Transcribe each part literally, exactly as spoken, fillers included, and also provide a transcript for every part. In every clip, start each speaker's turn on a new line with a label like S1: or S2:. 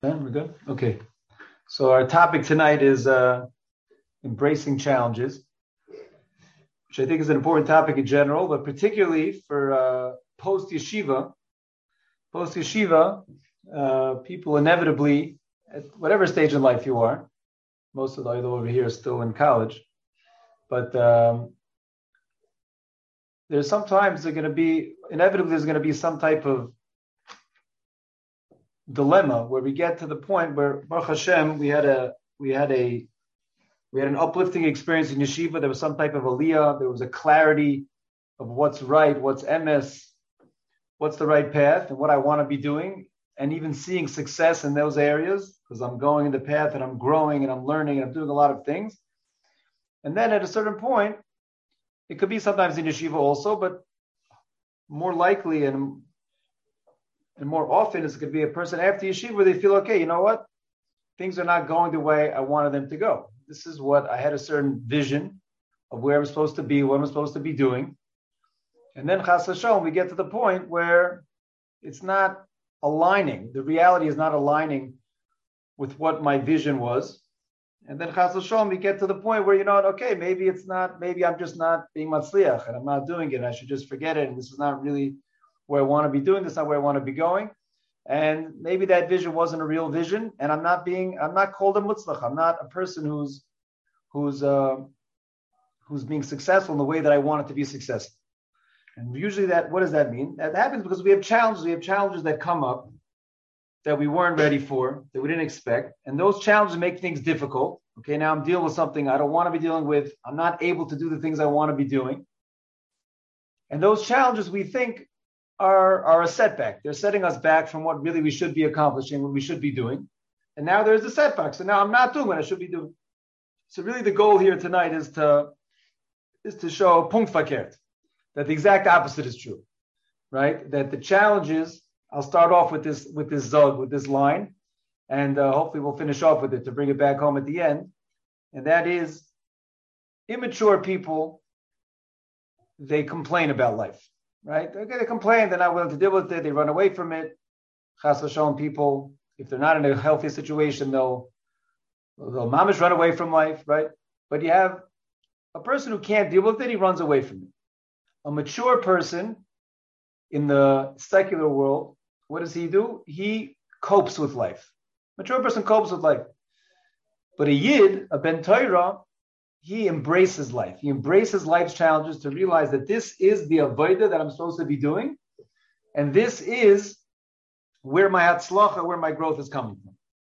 S1: Yeah, we're good. Okay. So our topic tonight is uh, embracing challenges, which I think is an important topic in general, but particularly for uh, post yeshiva. Post yeshiva, uh, people inevitably, at whatever stage in life you are, most of the idol over here is still in college, but um, there's sometimes there's going to be inevitably there's going to be some type of dilemma where we get to the point where Baruch Hashem we had a we had a we had an uplifting experience in yeshiva. There was some type of aliyah. There was a clarity of what's right, what's emes, what's the right path, and what I want to be doing, and even seeing success in those areas because I'm going in the path and I'm growing and I'm learning and I'm doing a lot of things. And then at a certain point, it could be sometimes in yeshiva also, but more likely and and more often it's going to be a person after yeshiva where they feel, okay, you know what? Things are not going the way I wanted them to go. This is what I had a certain vision of where I'm supposed to be, what I'm supposed to be doing. And then chas v'shalom, we get to the point where it's not aligning. The reality is not aligning with what my vision was. And then chas v'shalom, we get to the point where, you know, okay, maybe it's not, maybe I'm just not being matzliach and I'm not doing it. And I should just forget it. And this is not really where I want to be doing. This is not where I want to be going. And maybe that vision wasn't a real vision. And I'm not being, I'm not called a mutzlach. I'm not a person who's, who's, uh, who's being successful in the way that I want it to be successful. And usually that, what does that mean? That happens because we have challenges. We have challenges that come up that we weren't ready for, that we didn't expect. And those challenges make things difficult. Okay, now I'm dealing with something I don't want to be dealing with. I'm not able to do the things I want to be doing. And those challenges we think are, are a setback. They're setting us back from what really we should be accomplishing, what we should be doing. And now there's a setback. So now I'm not doing what I should be doing. So really the goal here tonight is to, is to show punkt verkehrt, that the exact opposite is true, right? That the challenges, I'll start off with this, with this zog, with this line, and uh, hopefully we'll finish off with it to bring it back home at the end. And that is, immature people, they complain about life, right? Okay, they complain, they're not willing to deal with it, they run away from it. Chas v'shalom people, if they're not in a healthy situation, they'll, they'll mamish run away from life, right? But you have a person who can't deal with it, he runs away from it. A mature person in the secular world, what does he do? He copes with life. Mature person copes with life. But a yid, a ben Torah, he embraces life. He embraces life's challenges to realize that this is the avodah that I'm supposed to be doing. And this is where my hatzlacha, where my growth is coming from.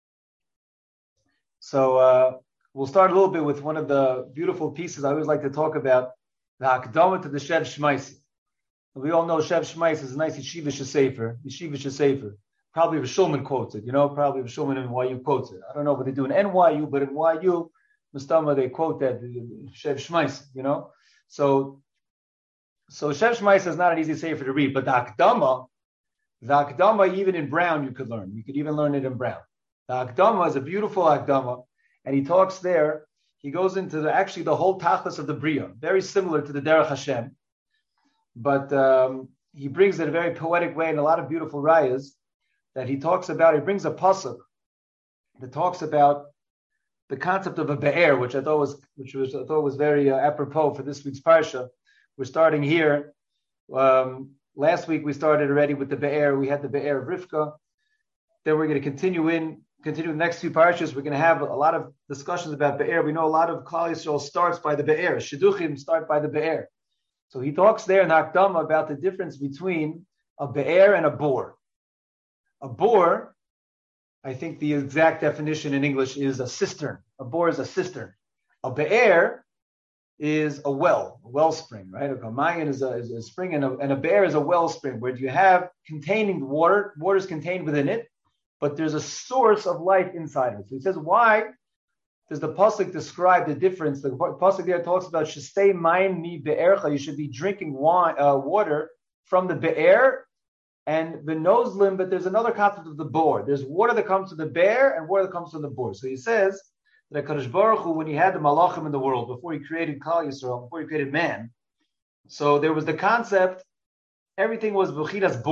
S1: So uh, we'll start a little bit with one of the beautiful pieces I always like to talk about, the Hakdama to the Shev Shmaisi. We all know Shev Shmaisi is a nice Yeshiva Sefer, Yeshiva Sefer. Probably Rav Shulman quotes it, you know, probably Rav Shulman in N Y U quotes it. I don't know what they do in N Y U, but in N Y U, Mustama, they quote that, Shev Shmaisi, you know. So, so Shev Shmaisi is not an easy Sefer to read, but the Hakdama, the Hakdama, even in Brown, you could learn. You could even learn it in Brown. The Hakdama is a beautiful Hakdama, and he talks there, he goes into the, actually the whole tachlis of the Bria, very similar to the Derech Hashem, but um, he brings it in a very poetic way and a lot of beautiful rayas that he talks about. He brings a pasuk that talks about the concept of a be'er, which I thought was, which was, I thought was very uh, apropos for this week's parsha. We're starting here. Um, last week we started already with the be'er. We had the be'er of Rivka. Then we're going to continue in. Continue the next few parashas, we're going to have a lot of discussions about Be'er. We know a lot of Klal Yisrael starts by the Be'er. Shidduchim start by the Be'er. So he talks there in Hakdama about the difference between a Be'er and a bore. A bore, I think the exact definition in English is a cistern. A bore is a cistern. A Be'er is a well, a wellspring, right? A Mayan is a, is a spring, and a, and a Be'er is a wellspring where you have containing water, water is contained within it, but there's a source of life inside of it. So he says, why does the pasuk describe the difference? The pasuk there talks about shestei mayim mi be'ercha. You should be drinking wine, uh, water from the be'er and the nozlim, but there's another concept of the bore. There's water that comes to the be'er and water that comes from the bore. So he says that HaKadosh Baruch Hu, when he had the malachim in the world, before he created Klal Yisrael, before he created man, so there was the concept, everything was b'chidas bore.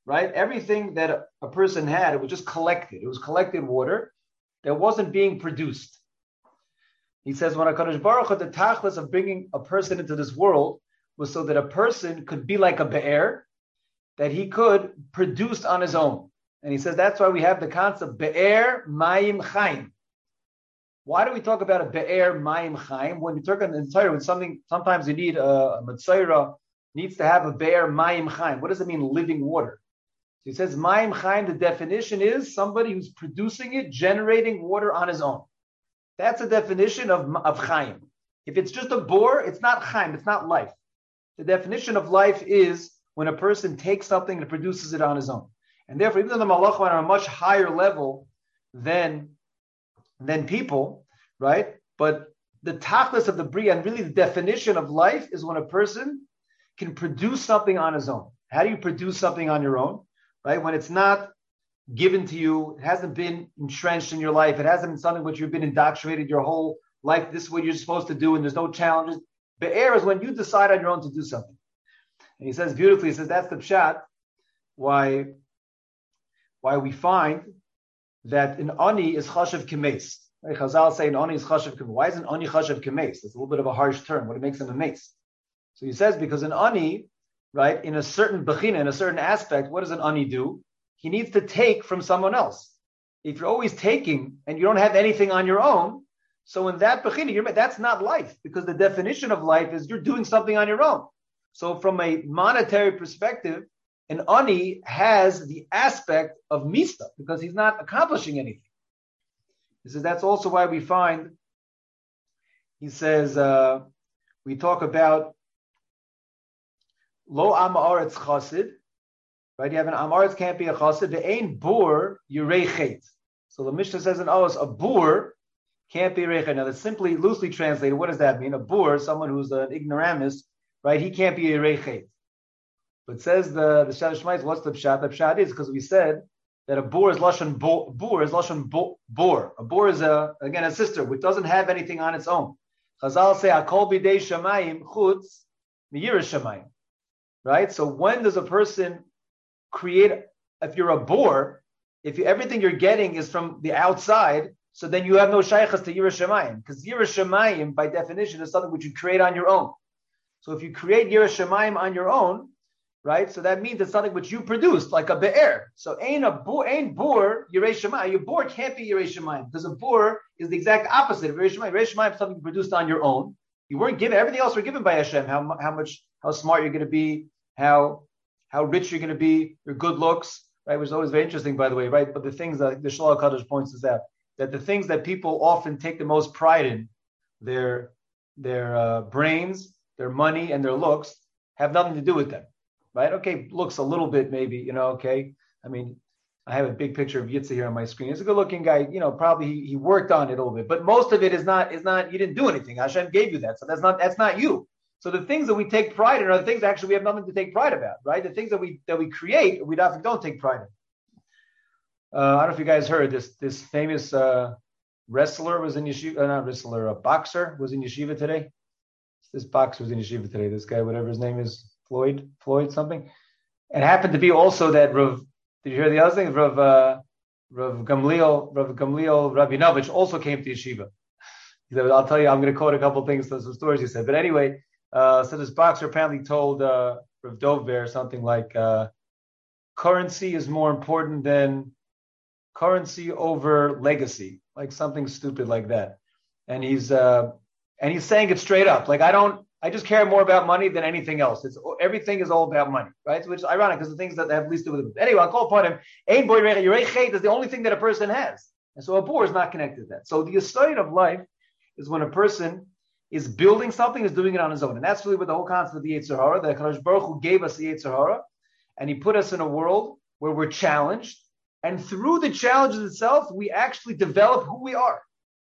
S1: right? Everything that a, a person had, it was just collected. It was collected water that wasn't being produced. He says, when HaKadosh Baruch Hu, the tachlis of bringing a person into this world was so that a person could be like a be'er, that he could produce on his own. And he says that's why we have the concept be'er mayim chaim. Why do we talk about a be'er mayim chaim? When you talk in the Torah, when something, sometimes you need a, a Matzorah, needs to have a be'er mayim chaim. What does it mean, living water? So he says mayim chaim, the definition is somebody who's producing it, generating water on his own. That's a definition of, of chaim. If it's just a bore, it's not chaim, it's not life. The definition of life is when a person takes something and produces it on his own. And therefore, even though the malachim are on a much higher level than, than people, right? But the tachlis of the bria, and really the definition of life, is when a person can produce something on his own. How do you produce something on your own? Right? When it's not given to you, it hasn't been entrenched in your life, it hasn't been something which you've been indoctrinated your whole life, this is what you're supposed to do, and there's no challenges. Be'er is when you decide on your own to do something. And he says beautifully, he says that's the pshat, why, why we find that an ani is chashav kemes. Right? Chazal say an ani is chashav kemes. Why is an ani chashav kemes? That's a little bit of a harsh term. What makes him a mace? So he says because an ani, right, in a certain bechina, in a certain aspect, what does an ani do? He needs to take from someone else. If you're always taking and you don't have anything on your own, so in that bechina, you're, that's not life, because the definition of life is you're doing something on your own. So from a monetary perspective, an ani has the aspect of mista, because he's not accomplishing anything. He says that's also why we find, he says, uh, we talk about lo am haaretz chassid, right? You have an am haaretz can't be a chassid. The ain bur yirei chet. So the Mishnah says in Oz, a bur can't be yirei chet. Now that's simply loosely translated. What does that mean? A bur, someone who's an ignoramus, right? He can't be yirei chet. But says the the Shad Shmais, what's the pshat? The pshat is because we said that a bur is lashon bo, bur is lashon bo, bor. A bur is a again a sister which doesn't have anything on its own. Chazal say akol bidei shamayim chutz miyiras shamayim. Right? So when does a person create, if you're a bor, if you, everything you're getting is from the outside, so then you have no shaychas to Yiras Shamayim, because Yiras Shamayim, by definition, is something which you create on your own. So if you create Yiras Shamayim on your own, right, so that means it's something which you produced, like a be'er. So ain't a bor, ain't bor Yiras Shamayim. Your bor can't be Yiras Shamayim, because a bor is the exact opposite of Yiras Shamayim. Yiras Shamayim is something produced on your own. You weren't given, everything else were given by Hashem. How, how much, how smart you're going to be, how how rich you're going to be, your good looks, right? Which is always very interesting, by the way, right? But the things that the Shalom Kaddish points is out, that the things that people often take the most pride in, their their uh, brains, their money, and their looks, have nothing to do with them, right? Okay, looks a little bit maybe, you know, okay. I mean, I have a big picture of Yitzhak here on my screen. He's a good-looking guy, you know, probably he, he worked on it a little bit, but most of it is not, is not, you didn't do anything. Hashem gave you that, so that's not, that's not you. So the things that we take pride in are the things that actually we have nothing to take pride about, right? The things that we that we create, we often don't take pride in. Uh, I don't know if you guys heard this. This famous uh, wrestler was in yeshiva. Uh, not wrestler, a boxer was in yeshiva today. This boxer was in yeshiva today. This guy, whatever his name is, Floyd, Floyd something. It happened to be also that Rav. Did you hear the other thing? Rav uh, Rav Gamliel, Rav Gamliel Rabinovich also came to yeshiva. He said, "I'll tell you, I'm going to quote a couple of things, some stories." He said, but anyway. Uh, so this boxer apparently told uh, Rav Dovber something like, uh, currency is more important than currency over legacy, like something stupid like that. And he's uh, and he's saying it straight up, like I don't, I just care more about money than anything else. It's everything is all about money, right? Which is ironic because the things that have least to do with it. Anyway, I'll call upon him. Ein boy yirei chet is the only thing that a person has, and so a bor is not connected to that. So the aside of life is when a person is building something, is doing it on his own. And that's really what the whole concept of the Yetzer Hara, that HaKadosh Baruch Hu gave us the Yetzer Hara, and he put us in a world where we're challenged, and through the challenges itself, we actually develop who we are.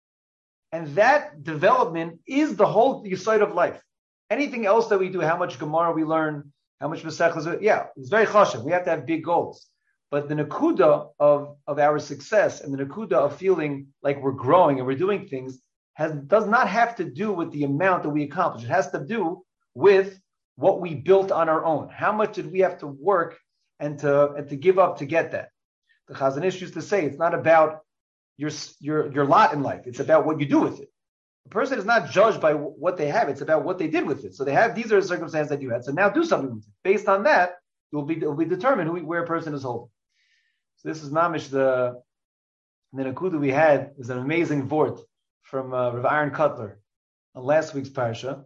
S1: And that development is the whole side of life. Anything else that we do, how much Gemara we learn, how much Masechtas, yeah, it's very chashav. We have to have big goals. But the nakuda of, of our success and the nakuda of feeling like we're growing and we're doing things Has, does not have to do with the amount that we accomplish. It has to do with what we built on our own. How much did we have to work and to and to give up to get that. The Chazon Ish used to say it's not about your your your lot in life; it's about what you do with it. A person is not judged by what they have; it's about what they did with it. So they have these are the circumstances that you had. So now do something with it. Based on that, it will be it will be determined who, where a person is holding. So this is mamish the the nakuda we had is an amazing vort from uh, Rav Aaron Cutler on last week's parsha.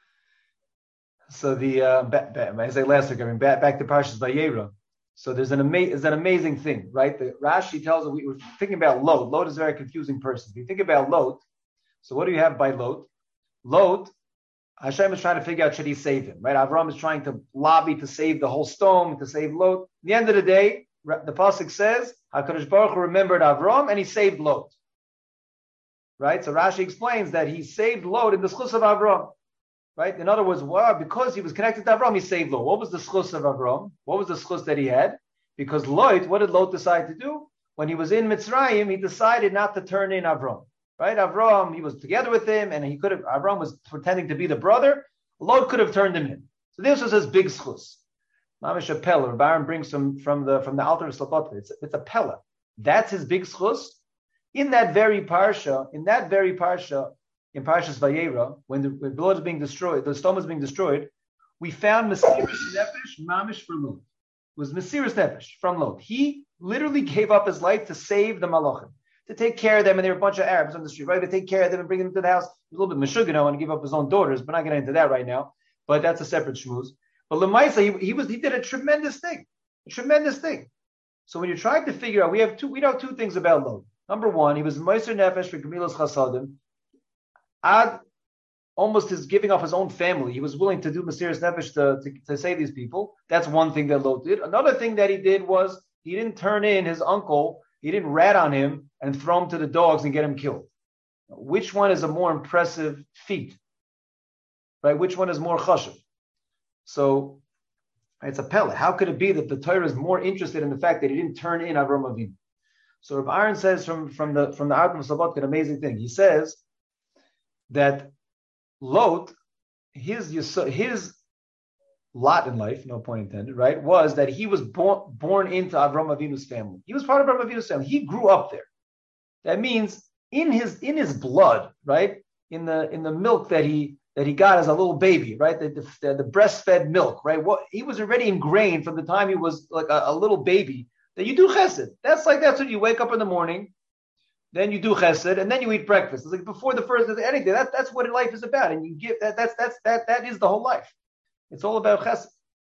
S1: So the uh, back, back, I say last week, I mean back, back to Parshas Vayera. So there's an ama- is an amazing thing, right? The Rashi tells us we were thinking about Lot. Lot is a very confusing person. If you think about Lot, so what do you have by Lot? Lot, Hashem is trying to figure out should he save him, right? Avram is trying to lobby to save the whole stone, to save Lot. At the end of the day, the pasuk says HaKadosh Baruch Hu remembered Avram and he saved Lot. Right? So Rashi explains that he saved Lot in the schus of Avram. Right? In other words, well, because he was connected to Avram, he saved Lot. What was the schus of Avram? What was the schus that he had? Because Lot, what did Lot decide to do? When he was in Mitzrayim, he decided not to turn in Avram. Right? Avram, he was together with him, and he could have, Avram was pretending to be the brother. Lot could have turned him in. So this was his big schus. Mamish a pella. Baron brings from, from the from the altar of Slapot. It's, it's a pella. That's his big schus. In that very parsha, in that very parsha, in Parshas Vayera, when the, when the Lord is being destroyed, the stone is being destroyed, we found Mesiris Nefesh Mamish for Lot. It was Mesiris Nefesh from Lot. He literally gave up his life to save the Malachim, to take care of them, and there were a bunch of Arabs on the street, right? To take care of them and bring them to the house. He was a little bit Meshuggah and give up his own daughters, but not getting into that right now. But that's a separate shmooze. But Lemaisa, he, he was he did a tremendous thing, a tremendous thing. So when you're trying to figure out, we have two, we know two things about Lot. Number one, he was Meiser Nefesh for Gemilas Chasadim. Ad, almost his giving up his own family. He was willing to do Mesiris Nefesh to, to, to save these people. That's one thing that Lot did. Another thing that he did was he didn't turn in his uncle, he didn't rat on him and throw him to the dogs and get him killed. Which one is a more impressive feat? Right? Which one is more chashuv? So it's a pellet. How could it be that the Torah is more interested in the fact that he didn't turn in Avram Avinu? So Rav Aaron says from, from the from the Art of Sabbat an amazing thing. He says that Lot, his his lot in life, no point intended, right, was that he was born, born into Avram Avinu's family. He was part of Avram Avinu's family. He grew up there. That means in his in his blood, right, in the in the milk that he that he got as a little baby, right, the the, the breastfed milk, right. What he was already ingrained from the time he was like a, a little baby that you do chesed. That's like that's when you wake up in the morning. Then you do chesed, and then you eat breakfast. It's like before the first of anything. That, that's what life is about. And you give that. That's that's that. That is the whole life. It's all about chesed.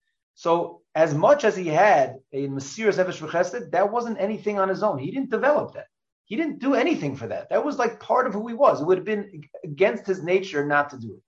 S1: So as much as he had a Mesiris Nefesh for chesed, that wasn't anything on his own. He didn't develop that. He didn't do anything for that. That was like part of who he was. It would have been against his nature not to do it.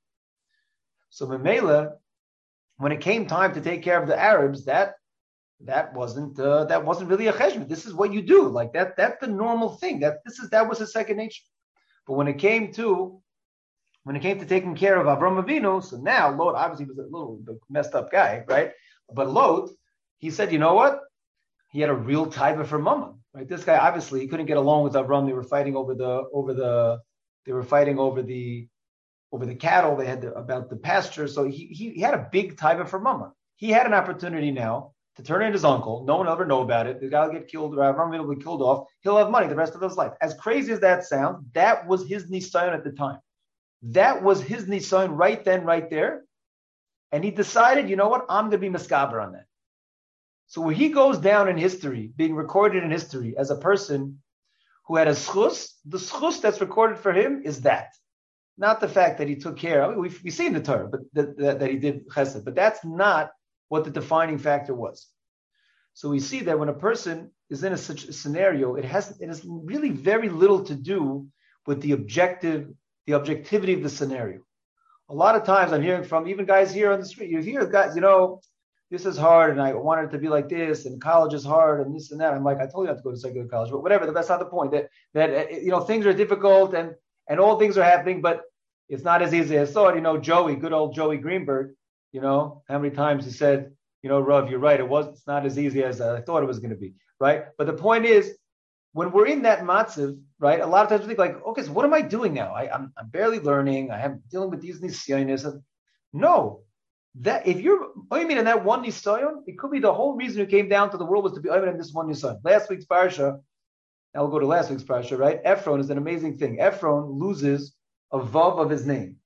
S1: So Memela, when it came time to take care of the Arabs, that. That wasn't uh, that wasn't really a cheshbon. This is what you do. Like that. That's the normal thing. That this is that was his second nature. But when it came to when it came to taking care of Avram Avinu, so now Lot obviously was a little messed up guy, right? But Lot, he said, you know what? He had a real taiva for mama, right? This guy obviously he couldn't get along with Avram. They were fighting over the over the they were fighting over the over the cattle. They had the, about the pasture. So he, he he had a big taiva for mama. He had an opportunity now to turn in his uncle. No one will ever know about it. The guy will get killed, or Avram will be killed off. He'll have money the rest of his life. As crazy as that sounds, that was his nisayon at the time. That was his nisayon right then, right there. And he decided, you know what? I'm going to be miskaber on that. So when he goes down in history, being recorded in history as a person who had a schus, the schus that's recorded for him is that. Not the fact that he took care. I mean, we we see in the Torah, but that, that, that he did chesed. But that's not what the defining factor was. So we see that when a person is in a such a scenario, it has it has really very little to do with the objective, the objectivity of the scenario. A lot of times I'm hearing from even guys here on the street, you hear guys, you know, this is hard and I wanted it to be like this and college is hard and this and that. I'm like, I told you not to go to secular college, but whatever, that's not the point. That, that you know, things are difficult and, and all things are happening, but it's not as easy as I thought. You know, Joey, good old Joey Greenberg, you know, how many times he said, you know, Rav, you're right. It was, it's not as easy as I thought it was going to be, right? But the point is, when we're in that matziv, right, a lot of times we think like, okay, so what am I doing now? I, I'm, I'm barely learning. I am dealing with these nisyonis. No, that if you're oimin in that one nisayon, it could be the whole reason you came down to the world was to be oimin in this one nisayon. Last week's parsha, now we'll go to last week's parsha, right? Ephron is an amazing thing. Ephron loses a vav of his name.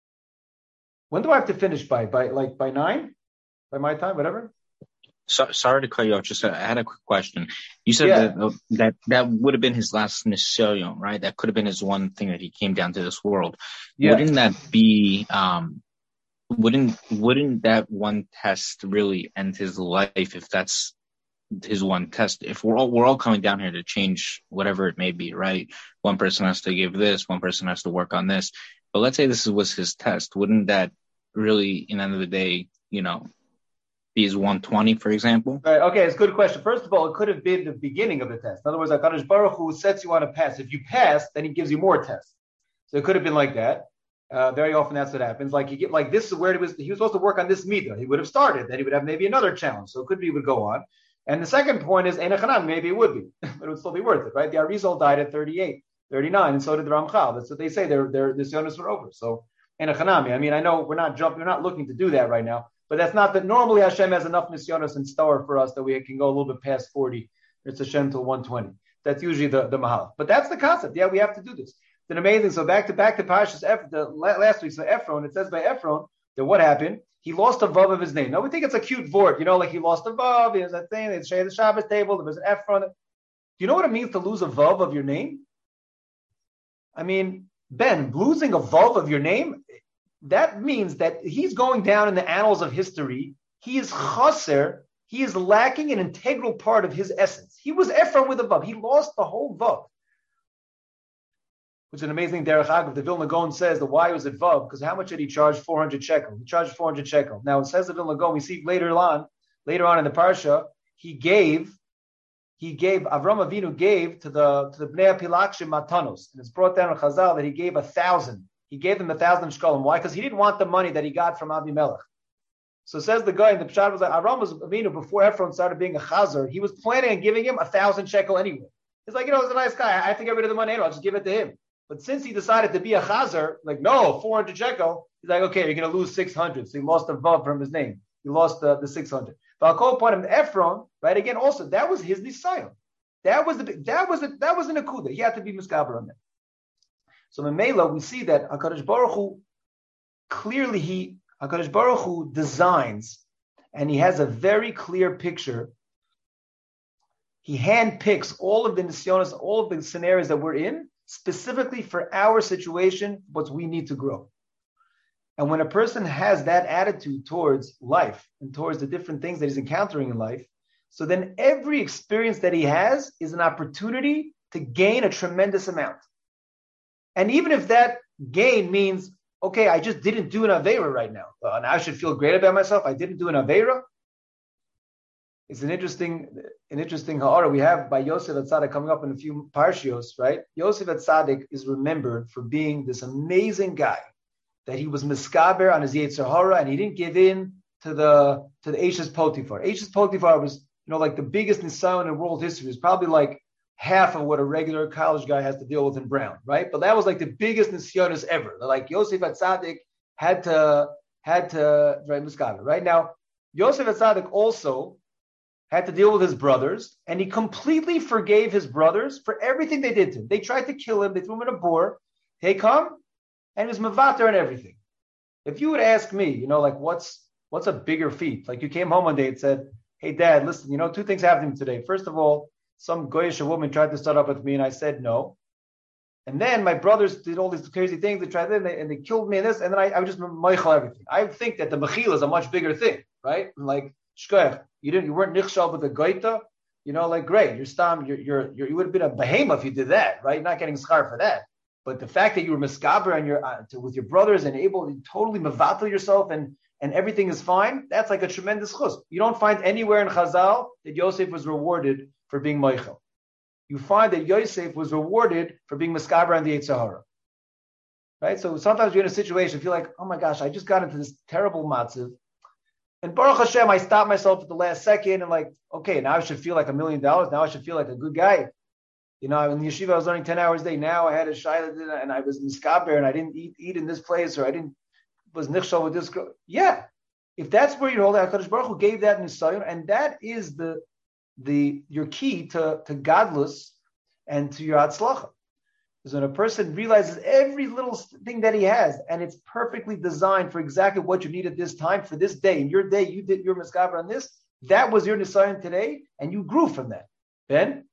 S1: When do I have to finish by? By like by nine? By my time, whatever?
S2: So, sorry to cut you off. Just uh, I had a quick question. You said
S1: yeah.
S2: that that that would have been his last nisayon, right? That could have been his one thing that he came down to this world. Yeah. Wouldn't that be? Um, wouldn't wouldn't that one test really end his life if that's his one test? If we're all we're all coming down here to change whatever it may be, right? One person has to give this, one person has to work on this. But let's say this was his test. Wouldn't that really, in the end of the day, you know, be his one twenty, for example?
S1: Right. Okay, it's a good question. First of all, it could have been the beginning of the test. In other words, HaKadosh Baruch Hu sets you on a pass. If you pass, then he gives you more tests. So it could have been like that. Uh, very often that's what happens. Like you get like this is where he was. He was supposed to work on this midah. He would have started. Then he would have maybe another challenge. So it could be he would go on. And the second point is Einachanam. Maybe it would be, but it would still be worth it, right? The Arizal died at thirty-eight, thirty-nine, and so did the Ramchal. That's what they say. Their their the Sionis were over. So Einachanami. I mean, I know we're not jumping. We're not looking to do that right now. But that's not that. Normally Hashem has enough nisyonos in store for us that we can go a little bit past forty. It's Hashem till one twenty. That's usually the, the mahal. But that's the concept. Yeah, we have to do this. It's an amazing. So back to back to Parshas Eph, the last week's so Ephron. It says by Ephron that what happened? He lost a vav of his name. Now we think it's a cute word, you know, like he lost a vav. There's that thing. They share the Shabbos table. There was an Ephron. Do you know what it means to lose a vav of your name? I mean, Ben, losing a vav of your name. That means that he's going down in the annals of history. He is chaser. He is lacking an integral part of his essence. He was Ephron with a vav. He lost the whole vav. Which is an amazing derech agav. The Vilna Gaon says that why was it vav? Because how much did he charge? four hundred shekel. He charged four hundred shekel. Now it says the Vilna Gaon. We see later on, later on in the parsha, he gave, he gave Avram Avinu gave to the to the Bnei Pilakshim matanos, and it's brought down in Chazal that he gave a thousand. He gave them a thousand shkolim. Why? Because he didn't want the money that he got from Abimelech. So says the guy, and the Pshat was like, Avram was Avinu, before Ephron started being a chazer, he was planning on giving him a thousand shekel anyway. He's like, you know, he's a nice guy. I have to get rid of the money anyway. I'll just give it to him. But since he decided to be a chazer, like, no, four hundred shekel, he's like, okay, you're going to lose six hundred. So he lost the vav from his name. He lost the, the six hundred. But I'll call upon him, Ephron, right? Again, also, that was his nisayon. That was the, that was the, that was an akuda. He had to be miskaber on that. So in Mela, we see that HaKadosh Baruch Hu, clearly he, HaKadosh Baruch Hu designs, and he has a very clear picture. He handpicks all of the nisyonos, all of the scenarios that we're in, specifically for our situation, what we need to grow. And when a person has that attitude towards life and towards the different things that he's encountering in life, so then every experience that he has is an opportunity to gain a tremendous amount. And even if that gain means, okay, I just didn't do an Aveira right now. Uh, now I should feel great about myself. I didn't do an Aveira. It's an interesting, an interesting ha'ara we have by Yosef Atzadik coming up in a few parshios, right? Yosef Atzadik is remembered for being this amazing guy that he was miskaber on his Yetzer Hara and he didn't give in to the to the Eishes Potiphar. Eishes Potiphar was, you know, like the biggest nisayon in world history. It's probably like half of what a regular college guy has to deal with in Brown, right? But that was like the biggest nisyonos ever. Like Yosef Atzadik had to had to right miskaber. Right now, Yosef Atzadik also had to deal with his brothers, and he completely forgave his brothers for everything they did to him. They tried to kill him. They threw him in a bore. They come, and he was mevater and everything. If you would ask me, you know, like what's what's a bigger feat? Like you came home one day and said, hey, Dad, listen, you know, two things happened to me today. First of all, some goyish woman tried to start up with me, and I said no. And then my brothers did all these crazy things. They tried and they, and they killed me in this, and then I, I was just meichel everything. I think that the mechila is a much bigger thing, right? Like shkoyach, you didn't, you weren't nichshal with the goita, you know, like great, you're stam, you're, you're, you're, you would have been a behemoth if you did that, right? You're not getting schar for that. But the fact that you were miskaber and you're uh, to, with your brothers and able to totally mevatel yourself and and everything is fine, that's like a tremendous chus. You don't find anywhere in Chazal that Yosef was rewarded for being Moichel. You find that Yosef was rewarded for being Miskaber on the Yetzer Hara. Right? So sometimes you're in a situation, feel like, oh my gosh, I just got into this terrible matziv. And Baruch Hashem, I stopped myself at the last second and like, okay, now I should feel like a million dollars. Now I should feel like a good guy. You know, in the yeshiva, I was learning ten hours a day. Now I had a shayla and I was Miskaber and I didn't eat, eat in this place or I didn't was nichshal with this girl. Yeah. if that's where you're holding, HaKadosh Baruch Hu gave that nisayon, and that is the the your key to to godless and to your atzlacha. Because when a person realizes every little thing that he has, and it's perfectly designed for exactly what you need at this time, for this day, in your day, you did your miskaber on this, that was your nisayon today, and you grew from that. Ben?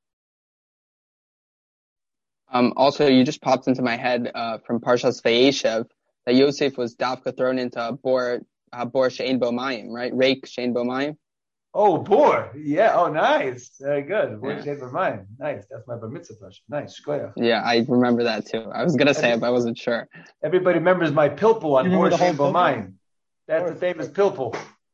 S3: Um, also, you just popped into my head uh, from Parshas Vayeshev that Yosef was dafka thrown into bor uh, bor she'ein bo mayim, right? Rake she'ein bo mayim.
S1: Oh, bor. Yeah. Oh, nice. Very good. Bor
S3: Yeah.
S1: she'ein bo mayim. Nice. That's my bar mitzvah question. Nice. Shkoyach.
S3: Yeah, I remember that too. I was going to say it, but I wasn't sure.
S1: Everybody remembers my pilpul on bor she'ein bo
S4: pilpul?
S1: mayim. That's the famous pilpul.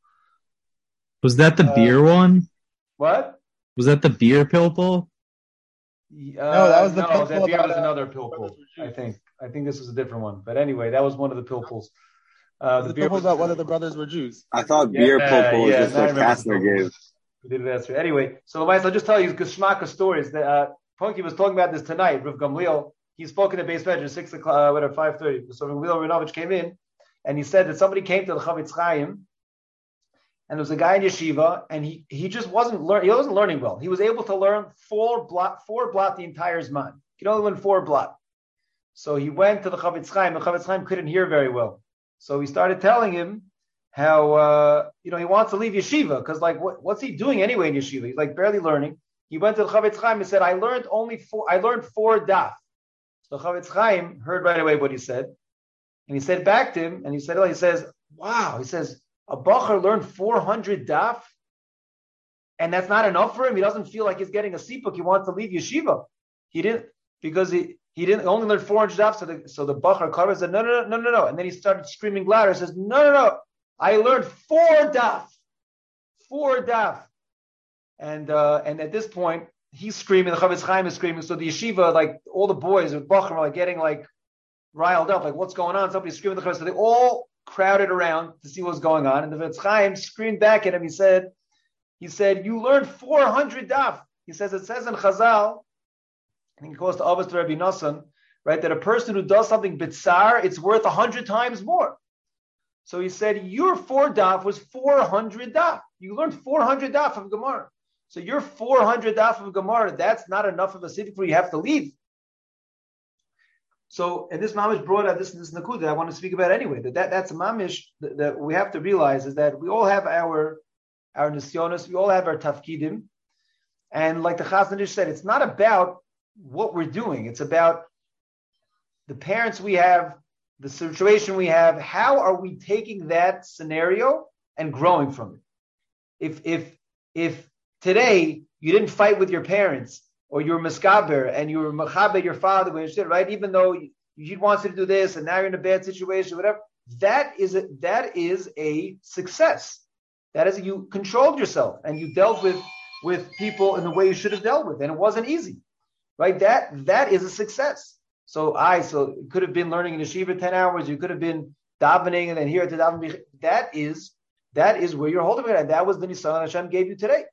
S4: Was that the
S1: Uh,
S4: beer one?
S1: What?
S4: Was that the beer pilpul?
S1: Uh,
S5: No, that was the
S1: no,
S5: pilpul
S1: that beer
S5: about,
S1: was
S5: uh,
S1: another pilpul, I think. I think this was a different one. But anyway, that was one of the pilpuls. Uh,
S5: the
S1: the beer
S5: pilpul about whether the brothers were Jews.
S6: I thought
S1: Yeah,
S6: beer pulpul was
S1: yeah,
S6: just
S1: now I
S6: what
S1: remember
S6: Kastner
S1: the
S6: gave.
S1: We did it last year. Anyway, so I'll just tell you Geshmaka stories. That uh, Punky was talking about this tonight. Rav Gamliel, he spoke in the base bedroom, six o'clock, uh, whatever, five thirty. So Rav Gamliel Rabinovich came in, and he said that somebody came to the Chavetz Chaim, and there was a guy in yeshiva, and he he just wasn't learning. He wasn't learning well. He was able to learn four blot, four blot the entire zman. He could only learn four blot. So he went to the Chavetz Chaim. The Chavetz Chaim couldn't hear very well, so he started telling him how uh, you know he wants to leave yeshiva because like what, what's he doing anyway in yeshiva? He's like barely learning. He went to the Chavetz Chaim and said, "I learned only four. I learned four daf." So the Chavetz Chaim heard right away what he said, and he said back to him, and he said, "He says, wow." He says, "A bacher learned four hundred daf, and that's not enough for him. He doesn't feel like he's getting a sipuk. He wants to leave yeshiva. He didn't because he." He didn't only learn four hundred daf, so the so the bacher Karva said no no no no no no, and then he started screaming louder. He says no no no, I learned four daf, four daf, and uh, and at this point he's screaming. The Chavetz Chaim is screaming. So the yeshiva, like all the boys with bacher, are like getting like riled up. Like what's going on? Somebody's screaming. The Chavetz. So they all crowded around to see what's going on, and the Chavetz Chaim screamed back at him. He said, he said, you learned four hundred daf. He says it says in Chazal. I think it goes to Abbas to Rabbi Nassan, right? That a person who does something bitzar, it's worth a hundred times more. So he said, your four daf was four hundred daf. You learned four hundred daf of Gemara. So your four hundred daf of Gemara, that's not enough of a sifuk for you have to leave. So, and this mamish brought out this this nakuda that I want to speak about anyway. That, that that's a mamish that, that we have to realize is that we all have our our nisyonos, we all have our tafkidim, and like the Chazon Ish said, it's not about what we're doing. It's about the parents we have, the situation we have. How are we taking that scenario and growing from it? If if if today you didn't fight with your parents, or you were miskaber and you were mechaber your father, right? Even though he wants you to do this, and now you're in a bad situation, whatever. That is a, that is a success. That is you controlled yourself and you dealt with with people in the way you should have dealt with, and it wasn't easy. Right, that that is a success. So I, so it could have been learning in yeshiva ten hours. You could have been davening and then here to daven. That is that is where you're holding it, and that was the nisayon Hashem gave you today.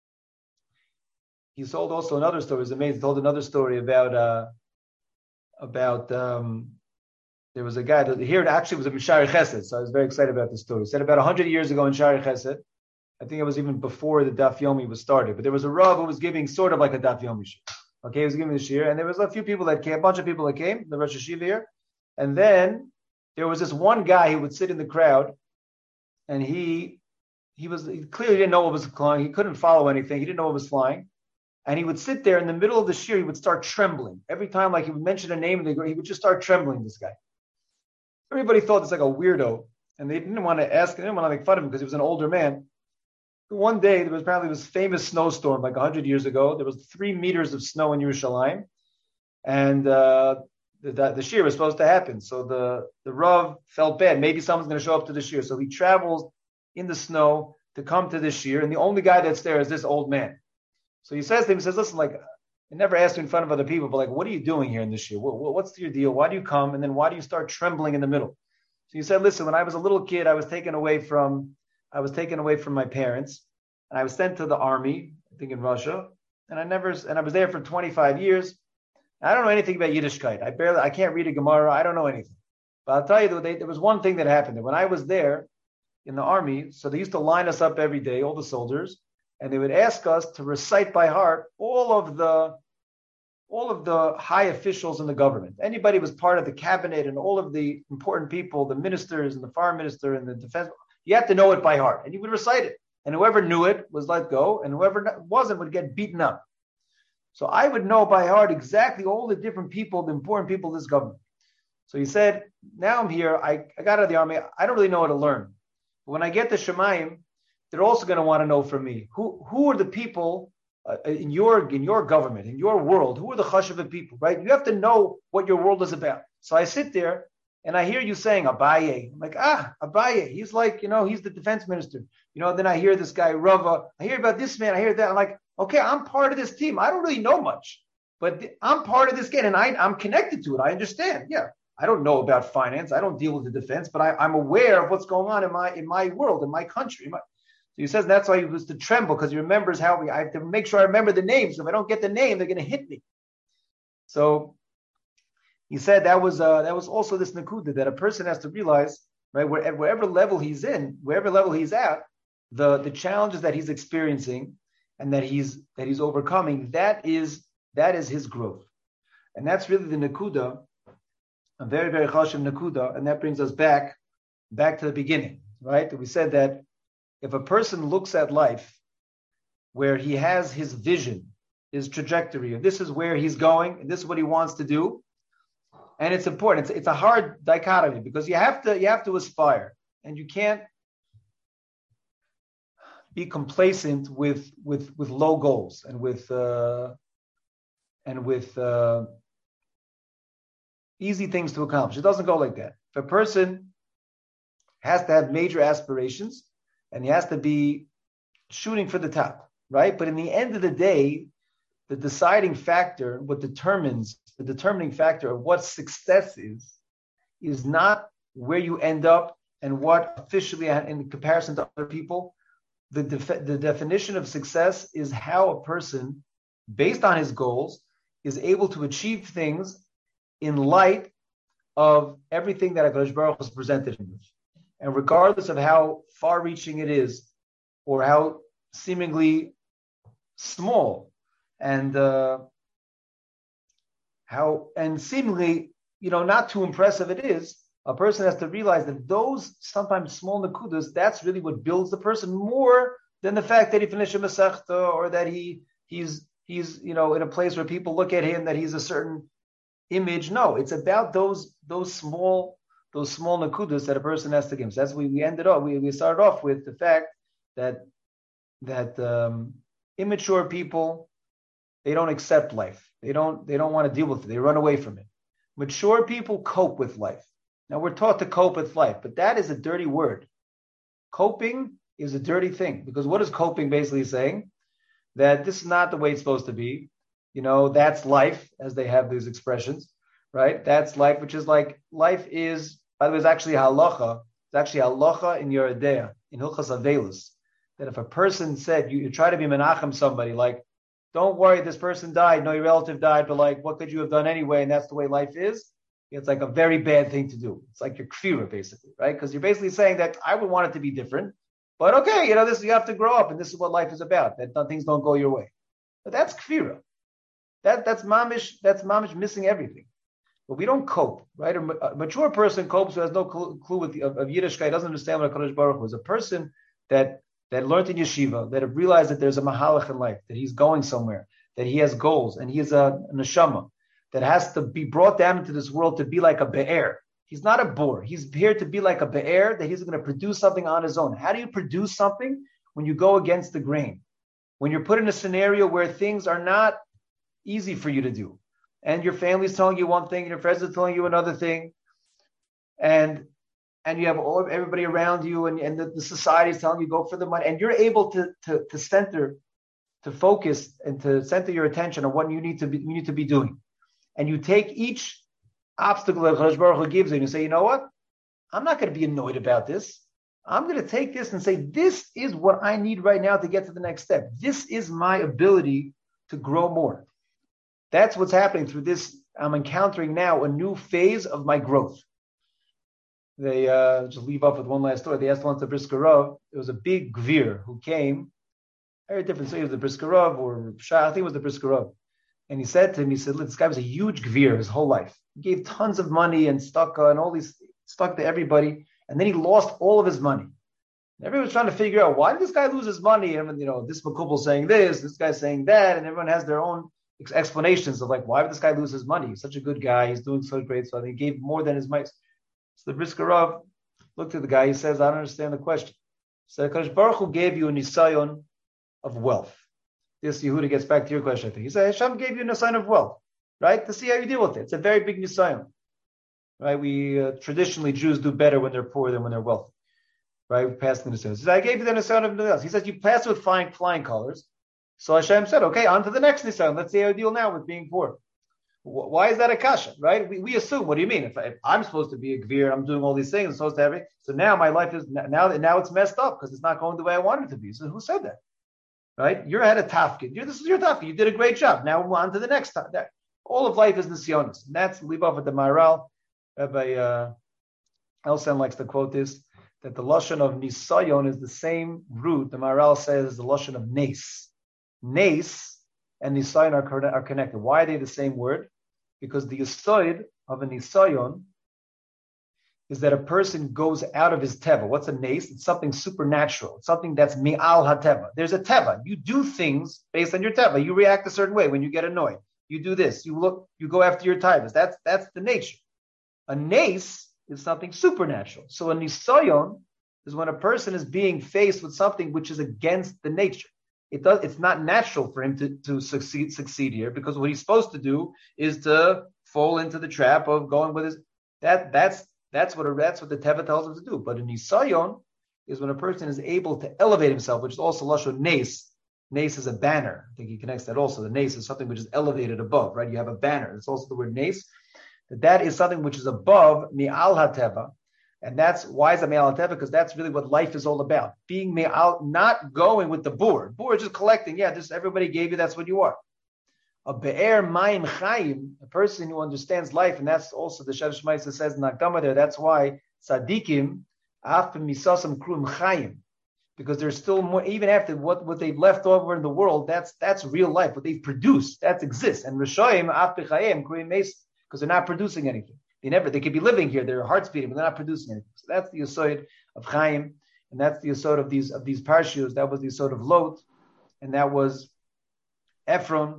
S1: He told also another story. It's amazing. He told another story about uh, about um, there was a guy that here it actually was a Shari Chesed. So I was very excited about this story. He said about a hundred years ago in Shari Chesed. I think it was even before the Daf Yomi was started. But there was a Rav who was giving sort of like a Daf Yomi. Okay, he was giving the shir, and there was a few people that came, a bunch of people that came, the Rosh Hashiva here, and then there was this one guy who would sit in the crowd, and he he was he clearly didn't know what was flying, he couldn't follow anything, he didn't know what was flying, and he would sit there in the middle of the shir, he would start trembling every time, like he would mention a name, he would just start trembling. This guy, everybody thought it's like a weirdo, and they didn't want to ask, they didn't want to make fun of him because he was an older man. One day, there was apparently this famous snowstorm like one hundred years ago. There was three meters of snow in Yerushalayim, and uh, the, the, the shir was supposed to happen. So the, the Rav felt bad. Maybe someone's going to show up to the shir. So he travels in the snow to come to the shir, and the only guy that's there is this old man. So he says to him, he says, listen, like, I never asked you in front of other people, but like, what are you doing here in the shir? What, what's your deal? Why do you come? And then why do you start trembling in the middle? So he said, listen, when I was a little kid, I was taken away from I was taken away from my parents, and I was sent to the army, I think in Russia, and I never, and I was there for twenty-five years. I don't know anything about Yiddishkeit. I barely, I can't read a Gemara. I don't know anything. But I'll tell you, though, they, there was one thing that happened. When I was there, in the army. So they used to line us up every day, all the soldiers, and they would ask us to recite by heart all of the all of the high officials in the government. Anybody who was part of the cabinet and all of the important people, the ministers and the foreign minister and the defense, you have to know it by heart. And you would recite it. And whoever knew it was let go, and whoever wasn't would get beaten up. So I would know by heart exactly all the different people, the important people of this government. So he said, now I'm here, I, I got out of the army, I don't really know how to learn. But when I get to Shemayim, they're also going to want to know from me, who, who are the people uh, in your in your government, in your world, who are the chashuva people, right? You have to know what your world is about. So I sit there, and I hear you saying Abaye. I'm like, ah, Abaye. He's like, you know, he's the defense minister. You know, then I hear this guy, Rava. I hear about this man. I hear that. I'm like, okay, I'm part of this team. I don't really know much, but th- I'm part of this game, and I, I'm connected to it. I understand. Yeah, I don't know about finance. I don't deal with the defense, but I, I'm aware of what's going on in my in my world, in my country. In my... So he says that's why he was to tremble, because he remembers how we. I have to make sure I remember the names. So if I don't get the name, they're going to hit me. So he said that was uh, that was also this nakuda, that a person has to realize, right, where, wherever level he's in, wherever level he's at, the the challenges that he's experiencing and that he's that he's overcoming, that is that is his growth, and that's really the nakuda, a very very chashuv nakuda, and that brings us back back to the beginning, right? We said that if a person looks at life where he has his vision, his trajectory, and this is where he's going, and this is what he wants to do. And it's important. It's, it's a hard dichotomy, because you have to you have to aspire, and you can't be complacent with with with low goals and with uh, and with uh, easy things to accomplish. It doesn't go like that. If a person has to have major aspirations, and he has to be shooting for the top, right? But in the end of the day, the deciding factor, what determines the determining factor of what success is, is not where you end up and what officially, in comparison to other people, the, def- the definition of success is how a person, based on his goals, is able to achieve things in light of everything that HaKadosh Baruch Hu has presented him with. And regardless of how far-reaching it is, or how seemingly small and uh, how and seemingly, you know, not too impressive it is, a person has to realize that those sometimes small nakudas, that's really what builds the person more than the fact that he finished a masechta, or that he he's he's you know in a place where people look at him that he's a certain image. No, it's about those those small those small nakudas that a person has to give. So that's we we ended up we we started off with the fact that that um, immature people, they don't accept life. They don't they don't want to deal with it. They run away from it. Mature people cope with life. Now we're taught to cope with life, but that is a dirty word. Coping is a dirty thing, because what is coping basically saying? That this is not the way it's supposed to be. You know, that's life, as they have these expressions, right? That's life, which is like life is. By the way, it's actually halacha. It's actually halacha in Yoreh De'ah, in Hilchas Avelis, that if a person said, you, you try to be menachem somebody, like, don't worry, this person died, no, your relative died, but like, what could you have done anyway? And that's the way life is. It's like a very bad thing to do. It's like your kfira, basically, right? Because you're basically saying that I would want it to be different, but okay, you know, this you have to grow up, and this is what life is about. That things don't go your way. But that's kfira. That that's mamish. That's mamish missing everything. But we don't cope, right? A, a mature person copes who has no clue, clue with the, of, of Yiddishkeit, doesn't understand what HaKadosh Baruch Hu is. A person that that learned in yeshiva, that have realized that there's a mahalach in life, that he's going somewhere, that he has goals, and he is a, a neshama that has to be brought down into this world to be like a be'er. He's not a bore. He's here to be like a be'er, that he's going to produce something on his own. How do you produce something? When you go against the grain. When you're put in a scenario where things are not easy for you to do. And your family's telling you one thing, and your friends are telling you another thing. And and you have all everybody around you, and, and the, the society is telling you go for the money. And you're able to, to, to center, to focus, and to center your attention on what you need to be, you need to be doing. And you take each obstacle that HaKadosh Baruch Hu gives you, and you say, you know what? I'm not going to be annoyed about this. I'm going to take this and say, this is what I need right now to get to the next step. This is my ability to grow more. That's what's happening through this. I'm encountering now a new phase of my growth. they uh, just leave off with one last story. They asked once the Brisker Rav. It was a big gvir who came. Very different. So he was the Brisker Rav or Shah. I think it was the Brisker Rav. And he said to him, he said, look, this guy was a huge gvir his whole life. He gave tons of money and stuck uh, and all these stuck to everybody. And then he lost all of his money. Everyone's trying to figure out why did this guy lose his money? And you know, this Makubal saying this, this guy's saying that, and everyone has their own ex- explanations of like, why would this guy lose his money? He's such a good guy. He's doing so great. So he gave more than his money. So the Brisker Rav looked at the guy. He says, I don't understand the question. So Kadosh Baruch Hu gave you a nisayon of wealth. This Yehuda gets back to your question, I think. He said, Hashem gave you a nisayon of wealth, right? To see how you deal with it. It's a very big nisayon, right? We uh, traditionally, Jews do better when they're poor than when they're wealthy. Right, we passed the nisayon. He says, I gave you the nisayon of nothing else. He says, you passed with flying, flying colors. So Hashem said, okay, on to the next nisayon. Let's see how you deal now with being poor. Why is that a kasha, right? We, we assume, what do you mean? If, I, if I'm supposed to be a gvir, I'm doing all these things, I'm supposed to have it. So now my life is, now now it's messed up because it's not going the way I want it to be. So who said that? Right? You're at a tafkid. You're, this is your tafkid. You did a great job. Now we're on to the next time. That, all of life is nisyonis. And that's, leave off with the Maharal. Rabbi uh, Elsen likes to quote this, that the lashon of nisayon is the same root. The Maharal says is the lashon of nes. Nes and nisayon are, are connected. Why are they the same word? Because the yesod of a nisayon is that a person goes out of his teva. What's a nes? It's something supernatural. It's something that's mi'al ha-teva. There's a teva. You do things based on your teva. You react a certain way when you get annoyed. You do this. You look. You go after your tevas. That's that's the nature. A nes is something supernatural. So a nisayon is when a person is being faced with something which is against the nature. It does. It's not natural for him to, to succeed succeed here because what he's supposed to do is to fall into the trap of going with his. That that's that's what a, that's what the teva tells him to do. But a nisayon is when a person is able to elevate himself, which is also lashon nes. Nes is a banner. I think he connects that also. The nes is something which is elevated above, right? You have a banner. It's also the word nes. That that is something which is above mi'al ha-teva. And that's why is it mi'al ha-teva? Because that's really what life is all about. Being mi'al, not going with the board. Board just collecting. Yeah, just everybody gave you, that's what you are. A be'er mayim chayim, a person who understands life, and that's also the Shev Shmaisa says in Akdama there, that's why tzadikim, af misasam krum chayim. Because there's still more, even after what, what they've left over in the world, that's that's real life. What they've produced, that exists. And Rishoyim, af b'chayim, krum meis, because they're not producing anything. They never, they could be living here, their heart's beating, but they're not producing anything. So that's the yesod of Chaim, and that's the yesod of these of these parshas. That was the yesod of Lot, and that was Ephron,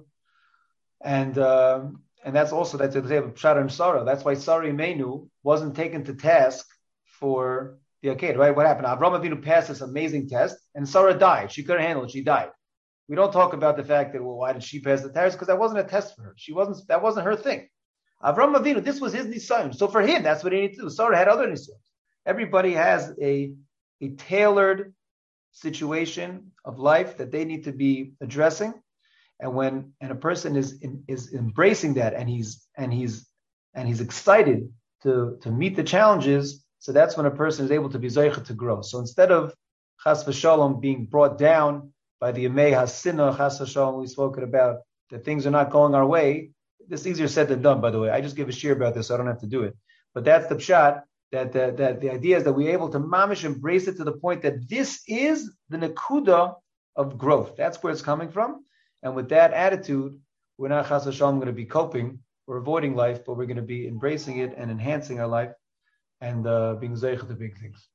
S1: and uh, and that's also that's the example of Pshara and Sarah. That's why Sarah Imenu wasn't taken to task for the Akedah, right? What happened? Avraham Avinu passed this amazing test, and Sarah died. She couldn't handle it. She died. We don't talk about the fact that, well, why did she pass the test? Because that wasn't a test for her. She wasn't. That wasn't her thing. Avram Avinu, this was his nisayon. So for him, that's what he needed to do. Sarah had other nisayons. Everybody has a, a tailored situation of life that they need to be addressing. And when and a person is in, is embracing that and he's and he's and he's excited to, to meet the challenges, so that's when a person is able to be zoicha to grow. So instead of chas v'shalom being brought down by the yemei hasina chas v'shalom we spoke about, that things are not going our way. This is easier said than done, by the way. I just give a shir about this, so I don't have to do it. But that's the pshat, that, that, that the idea is that we're able to mamish embrace it to the point that this is the nekuda of growth. That's where it's coming from. And with that attitude, we're not chas v'shalom going to be coping or avoiding life, but we're going to be embracing it and enhancing our life and uh, being zeicha to big things.